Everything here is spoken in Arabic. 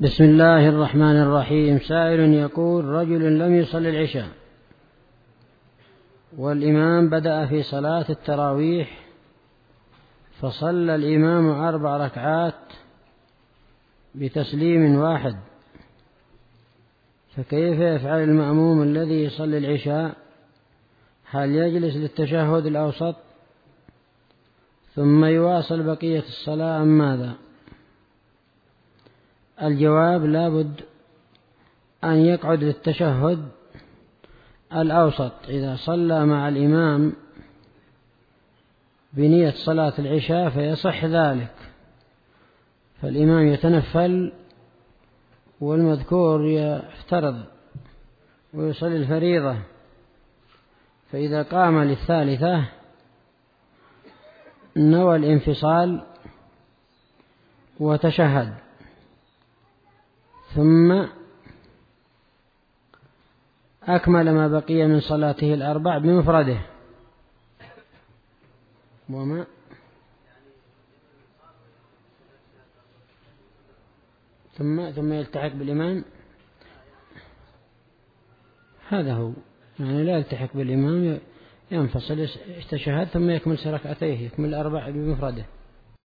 بسم الله الرحمن الرحيم. سائل يقول: رجل لم يصل العشاء والإمام بدأ في صلاة التراويح، فصلى الإمام 4 ركعات بتسليم واحد، فكيف يفعل المأموم الذي يصلي العشاء؟ هل يجلس للتشهد الأوسط ثم يواصل بقية الصلاة أم ماذا؟ الجواب: لابد أن يقعد للتشهد الأوسط إذا صلى مع الإمام بنية صلاة العشاء فيصح ذلك، فالإمام يتنفل والمذكور يفترض ويصلي الفريضة، فإذا قام للثالثة نوى الانفصال وتشهد، ثم أكمل ما بقي من صلاته 4 بمفرده. ثم يلتحق بالإمام. هذا هو، يعني لا يلتحق بالإمام، ينفصل يتشهد ثم يكمل ركعتيه، يكمل 4 بمفرده.